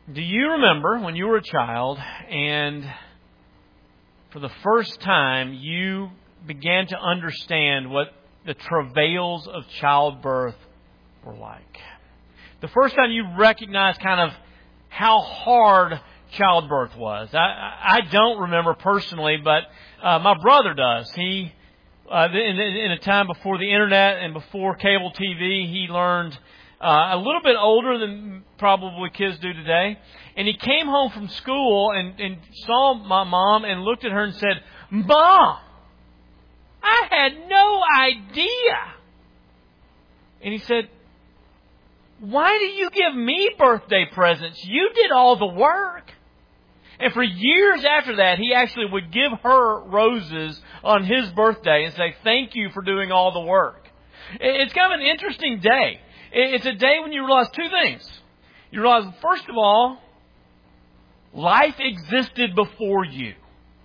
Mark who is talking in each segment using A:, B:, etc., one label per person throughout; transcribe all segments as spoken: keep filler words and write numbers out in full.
A: Do you remember when you were a child and for the first time you began to understand what the travails of childbirth were like? The first time you recognized kind of how hard childbirth was. I, I don't remember personally, but uh, my brother does. He, uh, in, in a time before the internet and before cable T V, he learned Uh, a little bit older than probably kids do today. And he came home from school and, and saw my mom and looked at her and said, "Mom, I had no idea." And he said, "Why do you give me birthday presents? You did all the work." And for years after that, he actually would give her roses on his birthday and say, "Thank you for doing all the work." It's kind of an interesting day. It's a day when you realize two things. You realize, first of all, life existed before you.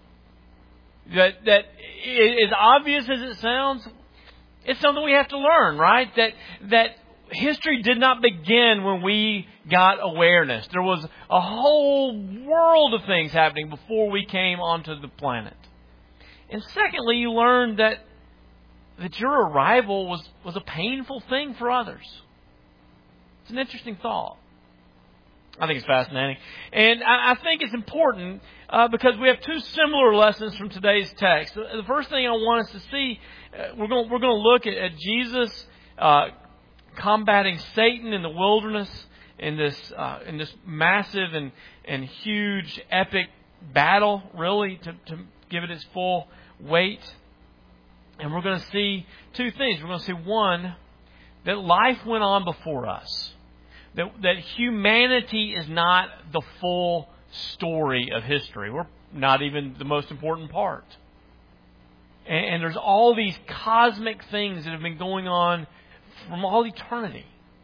A: That, that as obvious as it sounds, it's something we have to learn, right? That, that history did not begin when we got awareness. There was a whole world of things happening before we came onto the planet. And secondly, you learned that, that your arrival was, was a painful thing for others. It's an interesting thought. I think it's fascinating. And I, I think it's important uh, because we have two similar lessons from today's text. The first thing I want us to see, uh, we're going we're going to look at, at Jesus uh, combating Satan in the wilderness in this uh, in this massive and, and huge epic battle, really, to, to give it its full weight. And we're going to see two things. We're going to see, one, that life went on before us. That, that humanity is not the full story of history. We're not even the most important part. And, and there's all these cosmic things that have been going on from all eternity.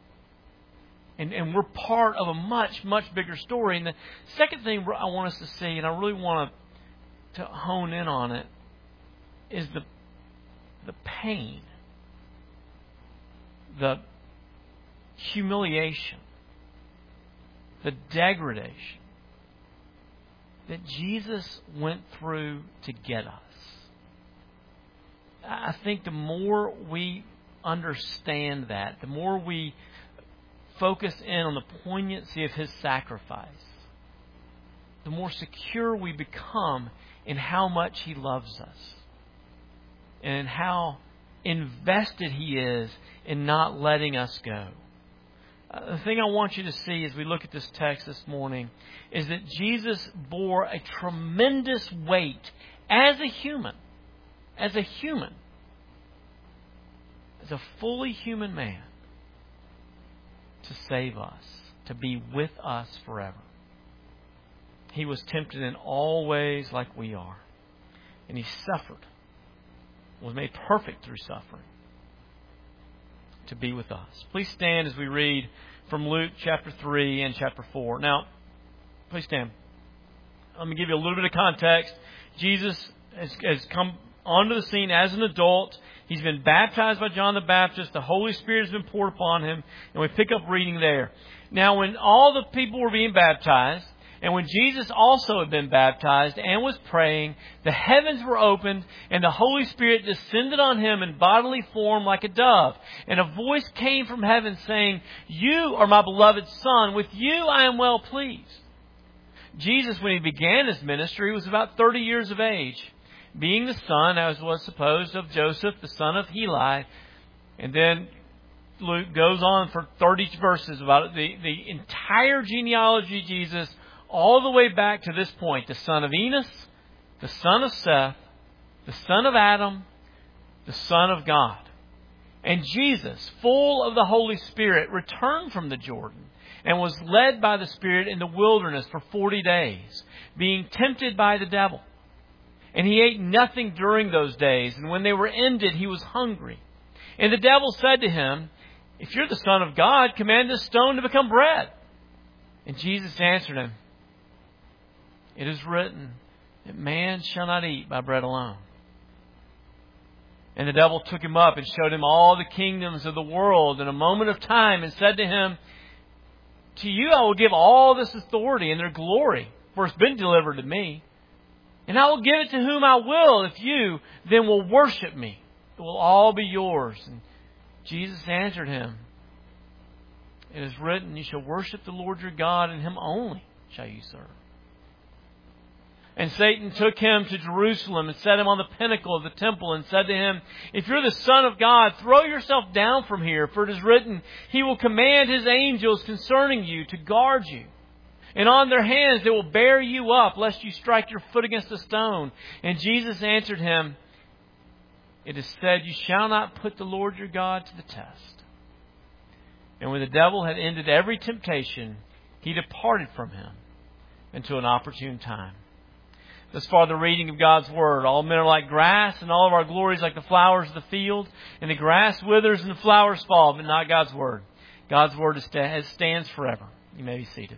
A: And, and we're part of a much, much bigger story. And the second thing I want us to see, and I really want to, to hone in on it, is the, the pain, the humiliation, the degradation that Jesus went through to get us. I think the more we understand that, the more we focus in on the poignancy of His sacrifice, the more secure we become in how much He loves us and in how invested He is in not letting us go. Uh, the thing I want you to see as we look at this text this morning is that Jesus bore a tremendous weight as a human, as a human, as a fully human man, to save us, to be with us forever. He was tempted in all ways like we are, and He suffered, was made perfect through suffering, to be with us. Please stand as we read from Luke chapter three and chapter four. Now, please stand. Let me give you a little bit of context. Jesus has, has come onto the scene as an adult. He's been baptized by John the Baptist. The Holy Spirit has been poured upon Him. And we pick up reading there. Now, when all the people were being baptized, and when Jesus also had been baptized and was praying, the heavens were opened, and the Holy Spirit descended on Him in bodily form like a dove. And a voice came from heaven saying, "You are my beloved Son. With you I am well pleased." Jesus, when He began His ministry, was about thirty years of age, being the son, as was supposed, of Joseph, the son of Heli. And then Luke goes on for thirty verses about the, the entire genealogy of Jesus, all the way back to this point: the son of Enos, the son of Seth, the son of Adam, the Son of God. And Jesus, full of the Holy Spirit, returned from the Jordan and was led by the Spirit in the wilderness for forty days, being tempted by the devil. And He ate nothing during those days, and when they were ended, He was hungry. And the devil said to Him, "If you're the Son of God, command this stone to become bread." And Jesus answered him, "It is written that man shall not eat by bread alone." And the devil took Him up and showed Him all the kingdoms of the world in a moment of time, and said to Him, to you I will give all this authority and their glory, for it's been delivered to me. And I will give it to whom I will, if you then will worship me. It will all be yours. And Jesus answered him, it is written, you shall worship the Lord your God, and Him only shall you serve. And Satan took him to Jerusalem and set him on the pinnacle of the temple and said to him, if you're the Son of God, throw yourself down from here, for it is written, He will command His angels concerning you to guard you. And on their hands they will bear you up, lest you strike your foot against a stone. And Jesus answered him, it is said, you shall not put the Lord your God to the test. And when the devil had ended every temptation, he departed from him until an opportune time. Thus far the reading of God's Word. All men are like grass, and all of our glories like the flowers of the field. And the grass withers and the flowers fall, but not God's Word. God's Word stands forever. You may be seated.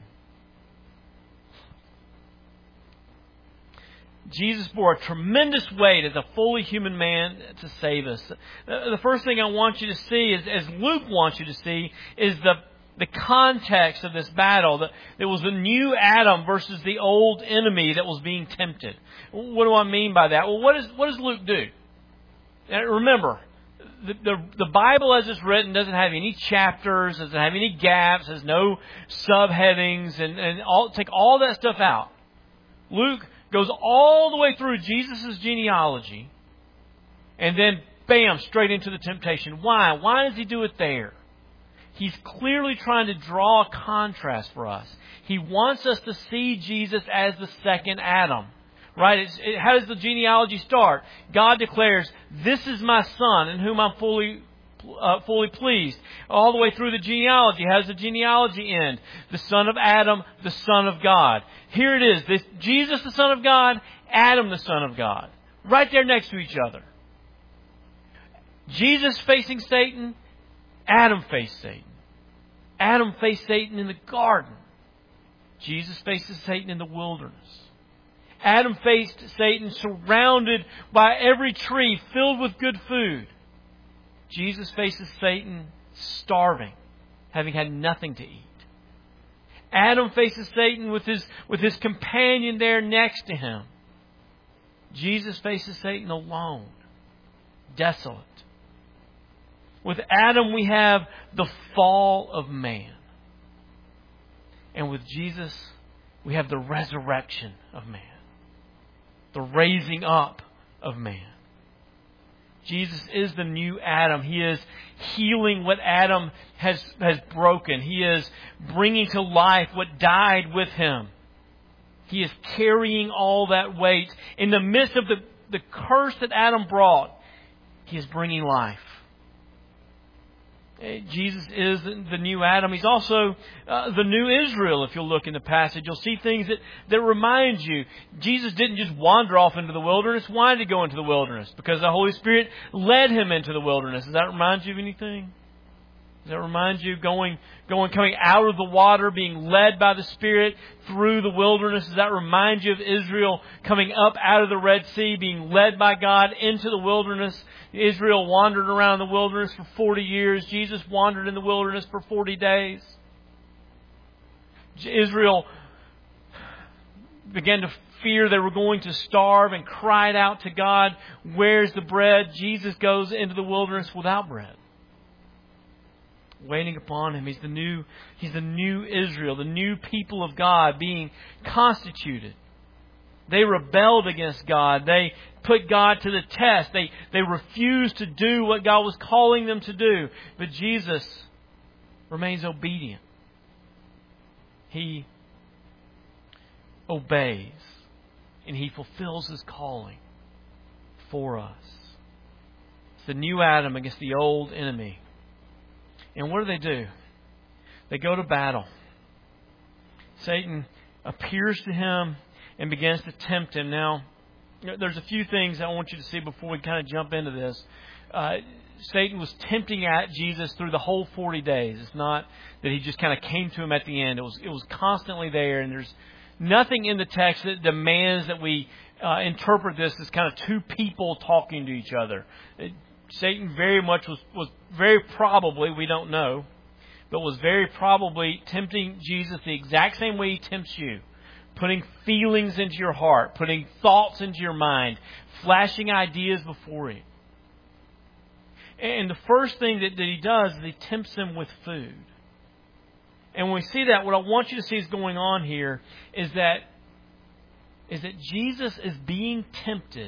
A: Jesus bore a tremendous weight as a fully human man to save us. The first thing I want you to see, is, as Luke wants you to see, is the the context of this battle. That there was a new Adam versus the old enemy that was being tempted. What do I mean by that? Well, what, is, what does Luke do? And remember, the, the, the Bible as it's written doesn't have any chapters, doesn't have any gaps, has no subheadings, and, and all, take all that stuff out. Luke goes all the way through Jesus' genealogy, and then, bam, straight into the temptation. Why? Why does he do it there? He's clearly trying to draw a contrast for us. He wants us to see Jesus as the second Adam. Right? It's, it, how does the genealogy start? God declares, this is my son in whom I'm fully uh, fully pleased. All the way through the genealogy. How does the genealogy end? The son of Adam, the son of God. Here it is. This, Jesus the son of God, Adam the son of God. Right there next to each other. Jesus facing Satan, Adam faced Satan. Adam faced Satan in the garden. Jesus faces Satan in the wilderness. Adam faced Satan surrounded by every tree filled with good food. Jesus faces Satan starving, having had nothing to eat. Adam faces Satan with his, with his companion there next to him. Jesus faces Satan alone, desolate. With Adam, we have the fall of man. And with Jesus, we have the resurrection of man. The raising up of man. Jesus is the new Adam. He is healing what Adam has, has broken. He is bringing to life what died with him. He is carrying all that weight. In the midst of the, the curse that Adam brought, He is bringing life. Jesus is the new Adam. He's also uh, the new Israel. If you'll look in the passage, you'll see things that, that remind you. Jesus didn't just wander off into the wilderness. Why did He go into the wilderness? Because the Holy Spirit led Him into the wilderness. Does that remind you of anything? Does that remind you going, going, coming out of the water, being led by the Spirit through the wilderness? Does that remind you of Israel coming up out of the Red Sea, being led by God into the wilderness? Israel wandered around the wilderness for forty years. Jesus wandered in the wilderness for forty days. Israel began to fear they were going to starve and cried out to God, "Where's the bread?" Jesus goes into the wilderness without bread, waiting upon Him. He's the new, He's the new Israel, the new people of God being constituted. They rebelled against God. They put God to the test. They, they refused to do what God was calling them to do. But Jesus remains obedient. He obeys. And He fulfills His calling for us. It's the new Adam against the old enemy. And what do they do? They go to battle. Satan appears to him and begins to tempt him. Now, there's a few things I want you to see before we kind of jump into this. Uh, Satan was tempting at Jesus through the whole forty days. It's not that he just kind of came to him at the end. It was it was constantly there, and there's nothing in the text that demands that we uh, interpret this as kind of two people talking to each other. It, Satan very much was, was very probably, we don't know, but was very probably tempting Jesus the exact same way He tempts you. Putting feelings into your heart, putting thoughts into your mind, flashing ideas before you. And the first thing that, that He does is He tempts them with food. And when we see that, what I want you to see is going on here is that, is that Jesus is being tempted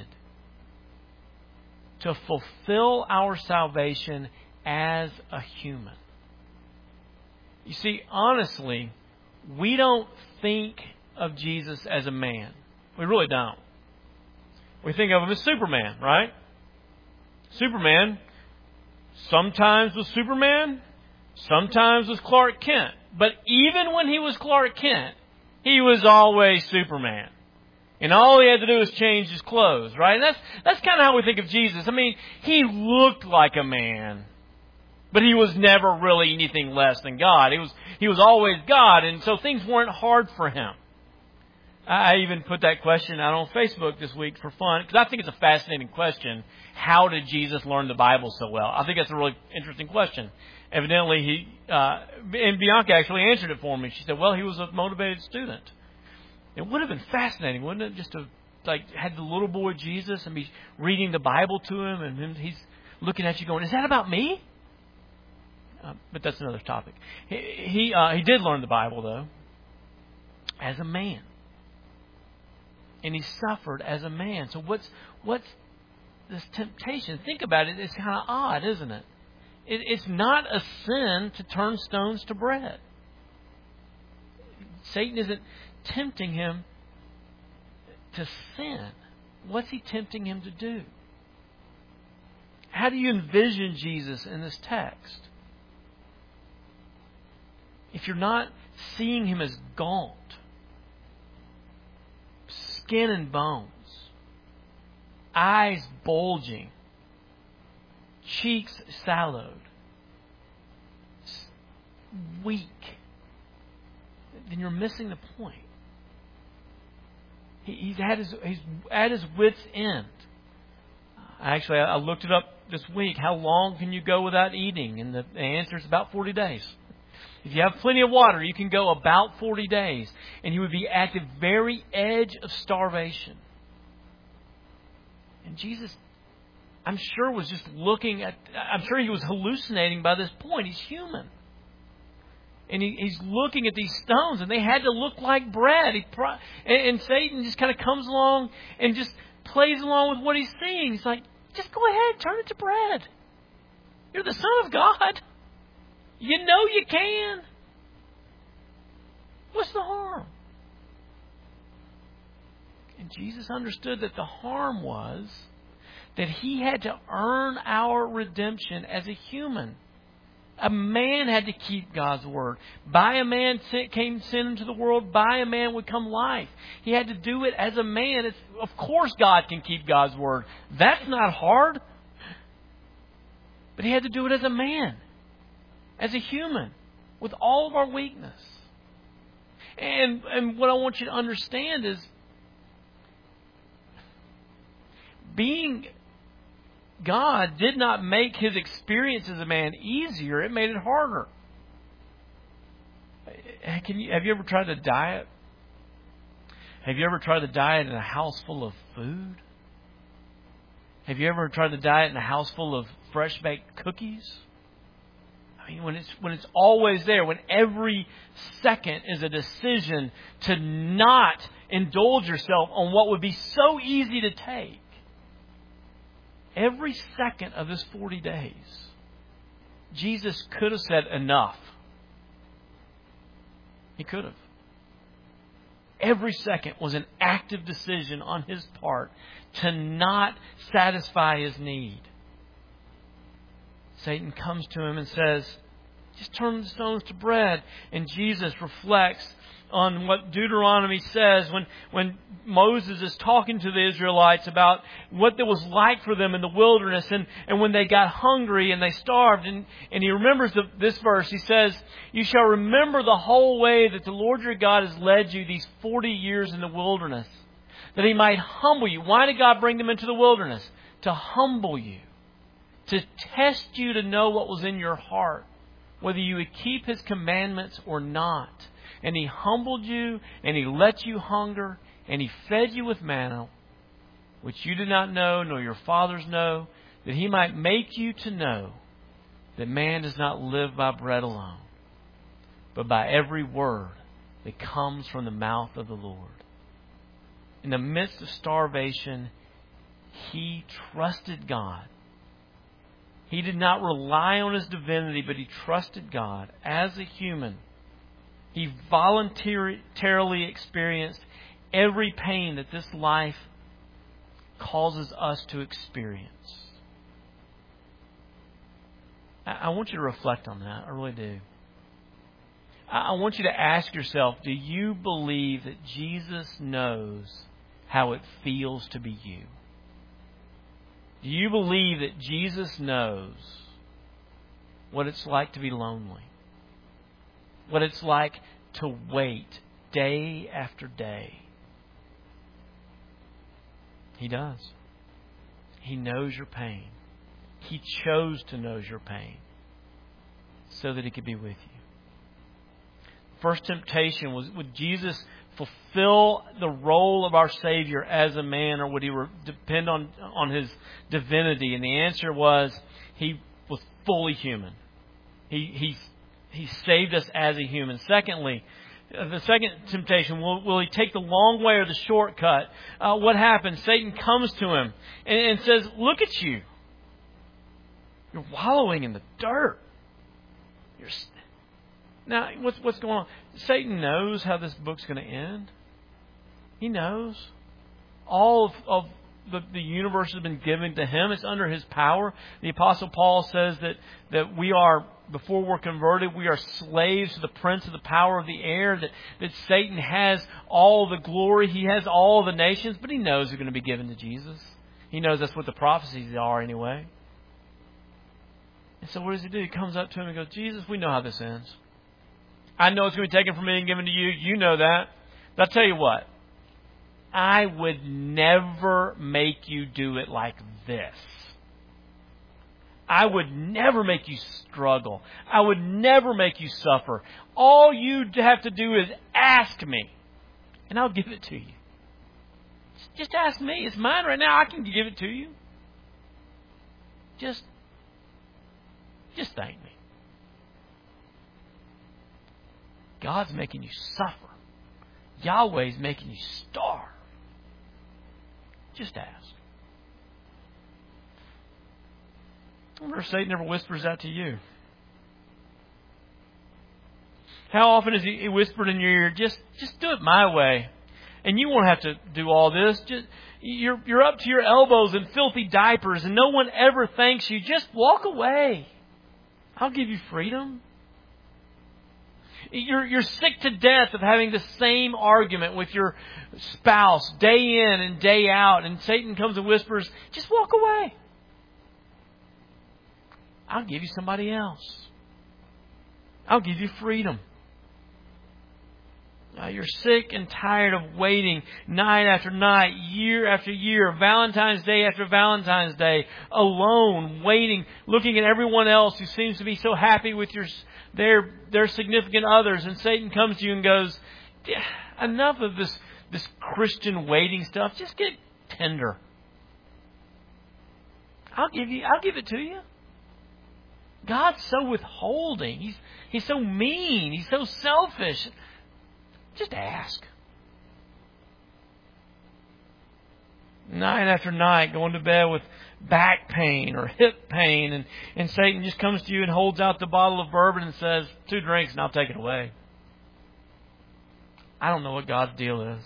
A: to fulfill our salvation as a human. You see, honestly, we don't think of Jesus as a man. We really don't. We think of Him as Superman, right? Superman sometimes was Superman, sometimes was Clark Kent. But even when He was Clark Kent, He was always Superman. And all He had to do was change His clothes, right? And that's, that's kind of how we think of Jesus. I mean, He looked like a man, but He was never really anything less than God. He was, He was always God, and so things weren't hard for Him. I even put that question out on Facebook this week for fun, because I think it's a fascinating question. How did Jesus learn the Bible so well? I think that's a really interesting question. Evidently, he uh, and Bianca actually answered it for me. She said, well, he was a motivated student. It would have been fascinating, wouldn't it, just to like had the little boy Jesus and be reading the Bible to him, and then he's looking at you going, is that about me? Uh, but that's another topic. He he, uh, he did learn the Bible, though, as a man. And He suffered as a man. So what's what's this temptation? Think about it. It's kind of odd, isn't it? it? It's not a sin to turn stones to bread. Satan isn't tempting Him to sin. What's he tempting Him to do? How do you envision Jesus in this text? If you're not seeing Him as gaunt, skin and bones, eyes bulging, cheeks sallowed, weak, then you're missing the point. He, he's at his he's at his wit's end. Actually, I looked it up this week. How long can you go without eating? And the answer is about forty days. If you have plenty of water, you can go about forty days. And he would be at the very edge of starvation. And Jesus, I'm sure, was just looking at... I'm sure He was hallucinating by this point. He's human. And he, he's looking at these stones, and they had to look like bread. He pro- and, and Satan just kind of comes along and just plays along with what he's seeing. He's like, just go ahead, turn it to bread. You're the Son of God. You know you can. What's the harm? And Jesus understood that the harm was that He had to earn our redemption as a human. A man had to keep God's word. By a man came sin into the world. By a man would come life. He had to do it as a man. It's, of course God can keep God's word. That's not hard. But He had to do it as a man. As a human. With all of our weakness. And, and what I want you to understand is being God did not make His experience as a man easier. It made it harder. Can you, have you ever tried to diet? Have you ever tried to diet in a house full of food? Have you ever tried to diet in a house full of fresh baked cookies? I mean, when it's when it's always there, when every second is a decision to not indulge yourself on what would be so easy to take. Every second of this forty days, Jesus could have said enough. He could have. Every second was an active decision on His part to not satisfy His need. Satan comes to Him and says, just turn the stones to bread. And Jesus reflects on what Deuteronomy says when, when Moses is talking to the Israelites about what it was like for them in the wilderness and, and when they got hungry and they starved. And, and he remembers the, this verse. He says, you shall remember the whole way that the Lord your God has led you these forty years in the wilderness, that He might humble you. Why did God bring them into the wilderness? To humble you. To test you to know what was in your heart. whether you would keep His commandments or not. And He humbled you, and He let you hunger, and He fed you with manna, which you did not know, nor your fathers know, that He might make you to know that man does not live by bread alone, but by every word that comes from the mouth of the Lord. In the midst of starvation, He trusted God. He did not rely on His divinity, but He trusted God. As a human, He voluntarily experienced every pain that this life causes us to experience. I want you to reflect on that. I really do. I want you to ask yourself, do you believe that Jesus knows how it feels to be you? Do you believe that Jesus knows what it's like to be lonely? What it's like to wait day after day? He does. He knows your pain. He chose to know your pain so that He could be with you. First temptation was, would Jesus fulfill the role of our Savior as a man, or would He re- depend on, on His divinity? And the answer was, He was fully human. He, he, he saved us as a human. Secondly, the second temptation, will, will He take the long way or the shortcut? Uh, what happens? Satan comes to Him and, and says, look at you. You're wallowing in the dirt. You're st- now, what's what's going on? Satan knows how this book's going to end. He knows. All of, of the, the universe has been given to Him. It's under His power. The Apostle Paul says that, that we are, before we're converted, we are slaves to the prince of the power of the air, that, that Satan has all the glory. He has all the nations, but he knows they're going to be given to Jesus. He knows that's what the prophecies are anyway. And so what does he do? He comes up to him and goes, Jesus, we know how this ends. I know it's going to be taken from me and given to you. You know that. But I'll tell you what. I would never make you do it like this. I would never make you struggle. I would never make you suffer. All you have to do is ask me, and I'll give it to you. Just ask me. It's mine right now. I can give it to you. Just Just thank me. God's making you suffer. Yahweh's making you starve. Just ask. I wonder if Satan ever whispers that to you. How often has he whispered in your ear, just, just do it my way. And you won't have to do all this. Just, you're, you're up to your elbows in filthy diapers and no one ever thanks you. Just walk away. I'll give you freedom. You're, you're sick to death of having the same argument with your spouse day in and day out. And Satan comes and whispers, just walk away. I'll give you somebody else. I'll give you freedom. Uh, you're sick and tired of waiting night after night, year after year, Valentine's Day after Valentine's Day, alone, waiting, looking at everyone else who seems to be so happy with your their their significant others. And Satan comes to you and goes, enough of this, this Christian waiting stuff. Just get tender. I'll give you. I'll give it to you. God's so withholding. He's He's so mean. He's so selfish. Just ask. Night after night, going to bed with back pain or hip pain, and, and Satan just comes to you and holds out the bottle of bourbon and says, two drinks and I'll take it away. I don't know what God's deal is.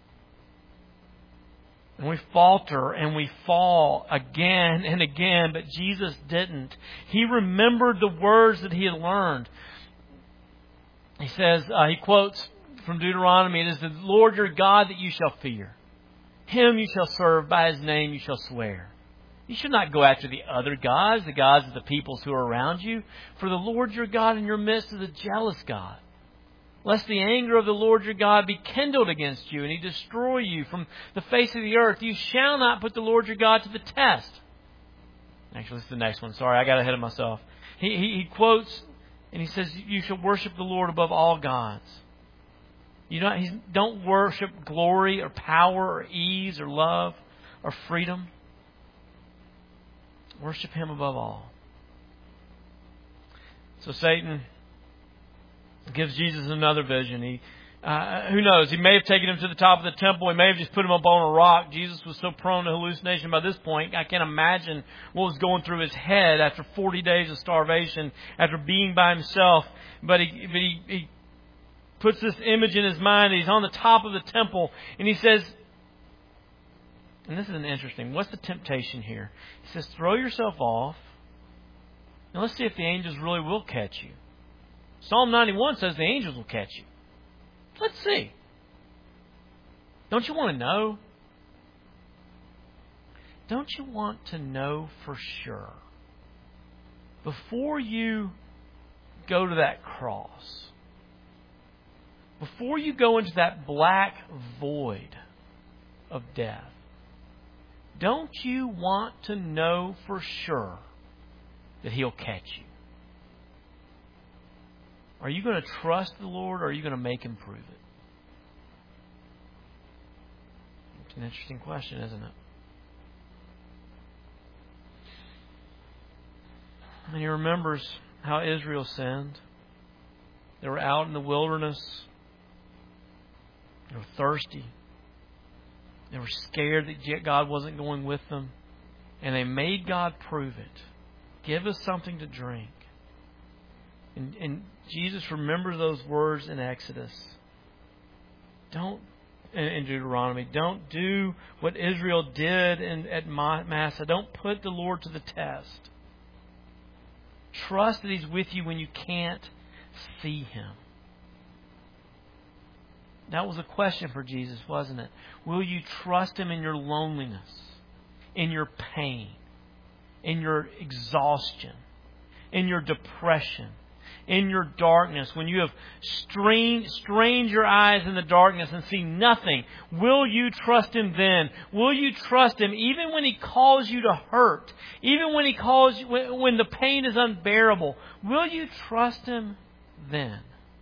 A: And we falter and we fall again and again, but Jesus didn't. He remembered the words that He had learned. He says, uh, he quotes from Deuteronomy, it is the Lord your God that you shall fear. Him you shall serve, by His name you shall swear. You should not go after the other gods, the gods of the peoples who are around you. For the Lord your God in your midst is a jealous God. Lest the anger of the Lord your God be kindled against you, and He destroy you from the face of the earth. You shall not put the Lord your God to the test. Actually, this is the next one. Sorry, I got ahead of myself. He, he, he quotes And He says you shall worship the Lord above all gods. You don't, he's, don't worship glory or power or ease or love or freedom. Worship Him above all. So Satan gives Jesus another vision. He, uh, who knows? He may have taken him to the top of the temple. He may have just put him up on a rock. Jesus was so prone to hallucination by this point. I can't imagine what was going through his head after forty days of starvation, after being by himself. But he, but he, he puts this image in his mind. He's on the top of the temple, and he says, and this is an interesting. What's the temptation here? He says, throw yourself off. Now let's see if the angels really will catch you. Psalm ninety-one says the angels will catch you. Let's see. Don't you want to know? Don't you want to know for sure? Before you go to that cross, before you go into that black void of death, don't you want to know for sure that He'll catch you? Are you going to trust the Lord, or are you going to make Him prove it? It's an interesting question, isn't it? And he remembers how Israel sinned. They were out in the wilderness. They were thirsty. They were scared that God wasn't going with them. And they made God prove it. Give us something to drink. And, and Jesus remembers those words in Exodus. Don't, in, in Deuteronomy, don't do what Israel did in, at Massah. Don't put the Lord to the test. Trust that He's with you when you can't see Him. That was a question for Jesus, wasn't it? Will you trust Him in your loneliness, in your pain, in your exhaustion, in your depression, in your darkness, when you have strained, strained your eyes in the darkness and see nothing? Will you trust Him then? Will you trust Him even when He calls you to hurt? Even when He calls you, when, when the pain is unbearable? Will you trust Him then?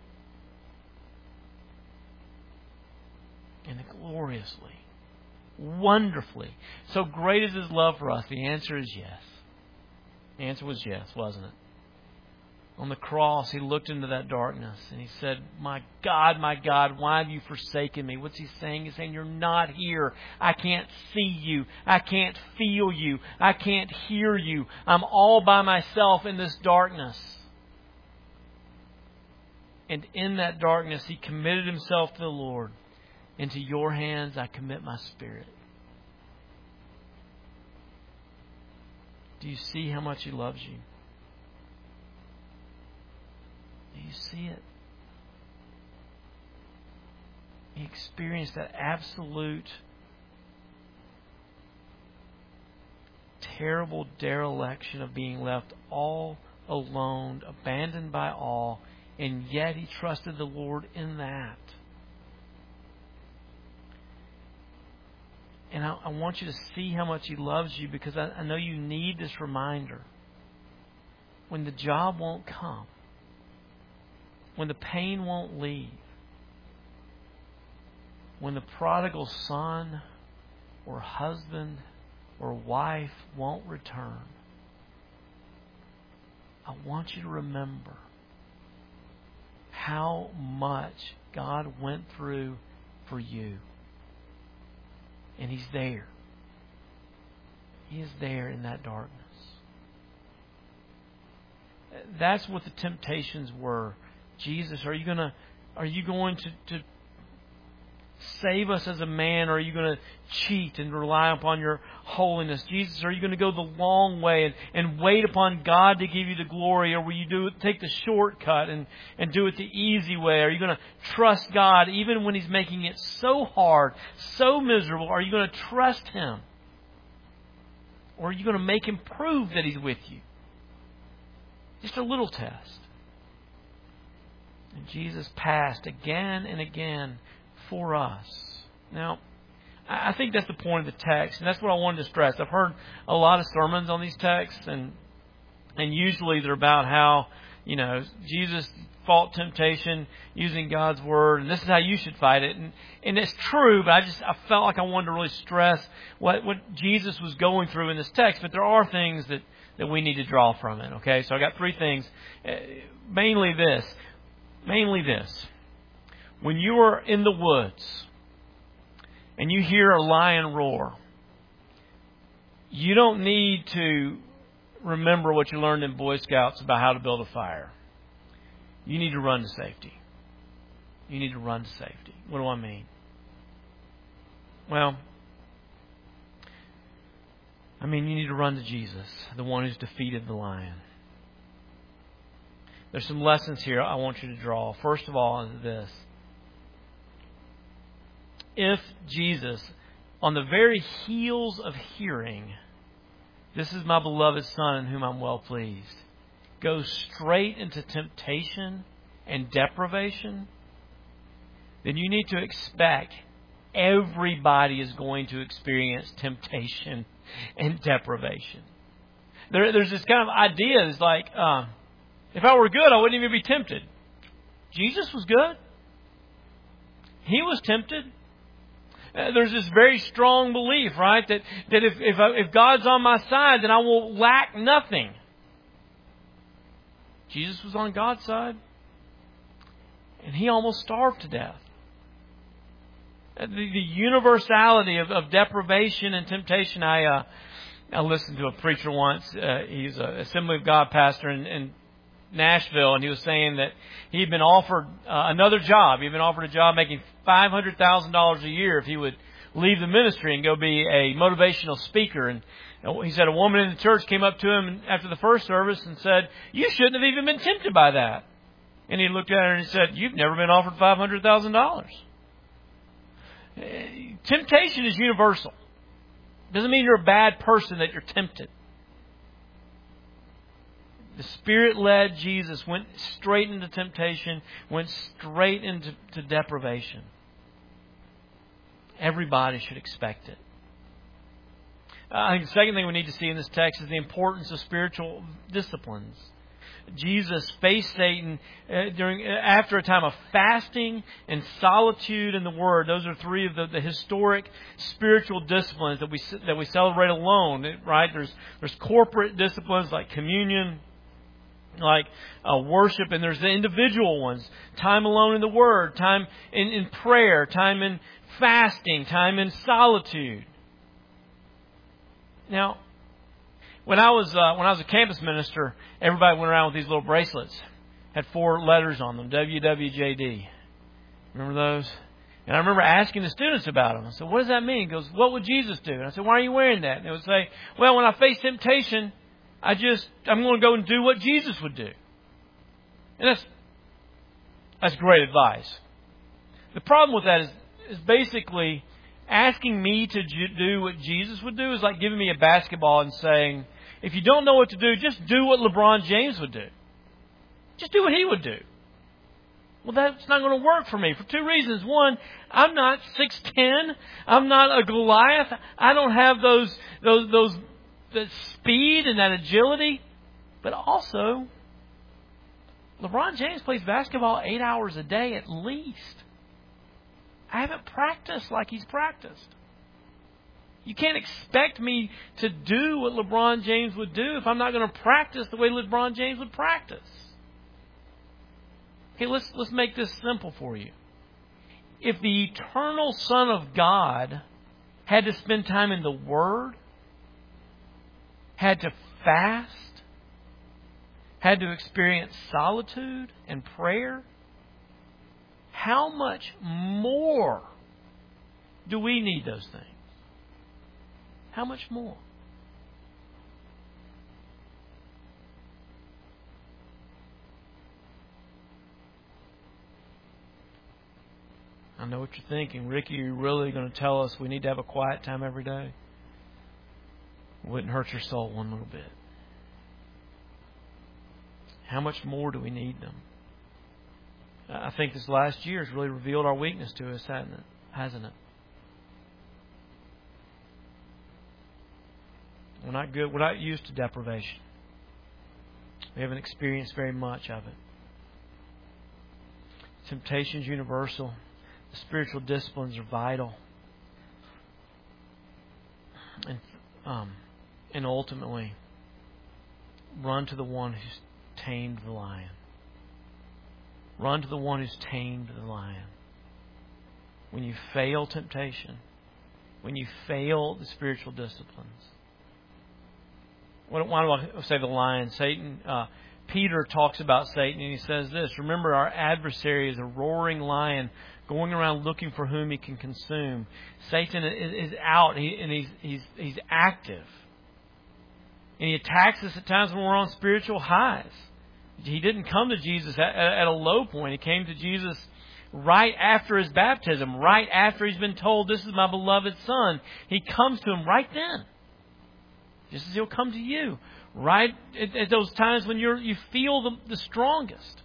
A: And gloriously, wonderfully, so great is His love for us. The answer is yes. The answer was yes, wasn't it? On the cross, He looked into that darkness and He said, my God, my God, why have you forsaken me? What's He saying? He's saying, you're not here. I can't see you. I can't feel you. I can't hear you. I'm all by myself in this darkness. And in that darkness, He committed Himself to the Lord. Into your hands I commit my spirit. Do you see how much He loves you? Do you see it? He experienced that absolute, terrible dereliction of being left all alone, abandoned by all, and yet He trusted the Lord in that. And I, I want you to see how much He loves you, because I, I know you need this reminder. When the job won't come, when the pain won't leave, when the prodigal son or husband or wife won't return, I want you to remember how much God went through for you. And He's there. He is there in that darkness. That's what the temptations were. Jesus, are you gonna are you going to, to save us as a man, or are you going to cheat and rely upon your holiness? Jesus, are you going to go the long way and, and wait upon God to give you the glory, or will you do take the shortcut and, and do it the easy way? Are you going to trust God even when He's making it so hard, so miserable? Are you going to trust Him? Or are you going to make Him prove that He's with you? Just a little test. And Jesus passed again and again for us. Now, I think that's the point of the text, and that's what I wanted to stress. I've heard a lot of sermons on these texts, and and usually they're about how you know, Jesus fought temptation using God's Word, and this is how you should fight it. And, and it's true, but I just I felt like I wanted to really stress what, what Jesus was going through in this text. But there are things that, that we need to draw from it, okay? So I got three things. Uh, mainly this. Mainly this. When you are in the woods and you hear a lion roar, you don't need to remember what you learned in Boy Scouts about how to build a fire. You need to run to safety. You need to run to safety. What do I mean? Well, I mean you need to run to Jesus, the one who's defeated the lion. There's some lessons here I want you to draw. First of all, is this. If Jesus, on the very heels of hearing, "This is my beloved Son in whom I'm well pleased," goes straight into temptation and deprivation, then you need to expect everybody is going to experience temptation and deprivation. There, there's this kind of idea, it's like, uh, if I were good, I wouldn't even be tempted. Jesus was good. He was tempted. Uh, there's this very strong belief, right, that, that if, if, I, if God's on my side, then I will lack nothing. Jesus was on God's side, and He almost starved to death. The, the universality of, of deprivation and temptation. I uh, I listened to a preacher once. Uh, he's an Assembly of God pastor in, in Nashville, and he was saying that he'd been offered uh, another job. He'd been offered a job making five hundred thousand dollars a year if he would leave the ministry and go be a motivational speaker. And he said a woman in the church came up to him after the first service and said, "You shouldn't have even been tempted by that." And he looked at her and he said, "You've never been offered five hundred thousand dollars. Temptation is universal. Doesn't mean you're a bad person that you're tempted. The Spirit-led Jesus went straight into temptation, went straight into to deprivation. Everybody should expect it. I think the second thing we need to see in this text is the importance of spiritual disciplines. Jesus faced Satan uh, during after a time of fasting and solitude in the Word. Those are three of the, the historic spiritual disciplines that we that we celebrate alone. Right? There's there's corporate disciplines like communion, like uh, worship, and there's the individual ones: time alone in the Word, time in, in prayer, time in fasting, time in solitude. Now, when I was uh, when I was a campus minister, everybody went around with these little bracelets, had four letters on them, W W J D. Remember those? And I remember asking the students about them. I said, "What does that mean?" He goes, "What would Jesus do?" And I said, "Why are you wearing that?" And they would say, "Well, when I face temptation, I just I'm going to go and do what Jesus would do." And that's that's great advice. The problem with that is is basically asking me to do what Jesus would do is like giving me a basketball and saying, if you don't know what to do, just do what LeBron James would do. Just do what he would do. Well, that's not going to work for me for two reasons. One, I'm not six ten. I'm not a Goliath. I don't have those those those that speed and that agility. But also, LeBron James plays basketball eight hours a day at least. I haven't practiced like he's practiced. You can't expect me to do what LeBron James would do if I'm not going to practice the way LeBron James would practice. Okay, let's let's make this simple for you. If the eternal Son of God had to spend time in the Word, had to fast, had to experience solitude and prayer, how much more do we need those things? How much more? I know what you're thinking. Ricky, you're really going to tell us we need to have a quiet time every day? It wouldn't hurt your soul one little bit. How much more do we need them? I think this last year has really revealed our weakness to us, hasn't it? Hasn't it? We're not good. We're not used to deprivation. We haven't experienced very much of it. Temptation is universal. The spiritual disciplines are vital. And, um, and ultimately, run to the one who's tamed the lion. Run to the one who's tamed the lion. When you fail temptation, when you fail the spiritual disciplines. Why do I say the lion? Satan, uh, Peter talks about Satan and he says this, remember our adversary is a roaring lion going around looking for whom he can consume. Satan is, is out he, and he's, he's, he's active. And he attacks us at times when we're on spiritual highs. He didn't come to Jesus at, at a low point. He came to Jesus right after his baptism, right after he's been told, this is my beloved Son. He comes to him right then. Just as he'll come to you. Right at, at those times when you're you feel the, the strongest.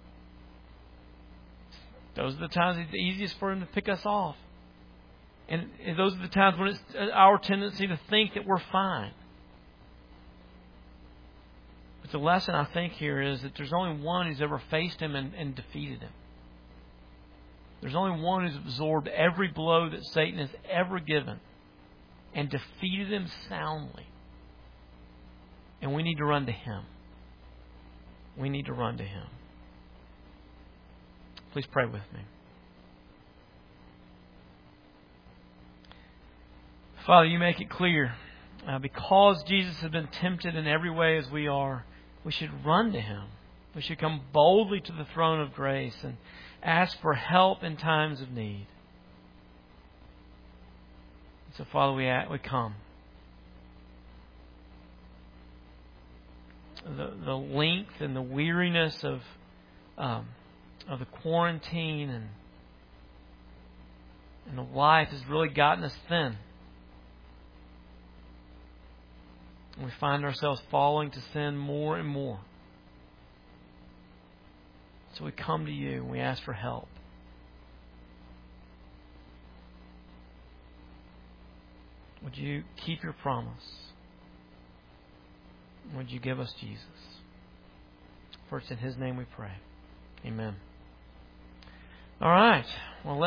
A: Those are the times it's the easiest for him to pick us off. And, and those are the times when it's our tendency to think that we're fine. But the lesson I think here is that there's only one who's ever faced him and, and defeated him. There's only one who's absorbed every blow that Satan has ever given and defeated him soundly. And we need to run to Him. We need to run to Him. Please pray with me. Father, you make it clear. Uh, because Jesus has been tempted in every way as we are, we should run to Him. We should come boldly to the throne of grace and ask for help in times of need. So, Father, we, we come. The, the length and the weariness of um, of the quarantine and and the life has really gotten us thin. And we find ourselves falling to sin more and more. So we come to you and we ask for help. Would you keep your promise? Would you give us Jesus? For it's in His name we pray. Amen. All right. Well, let's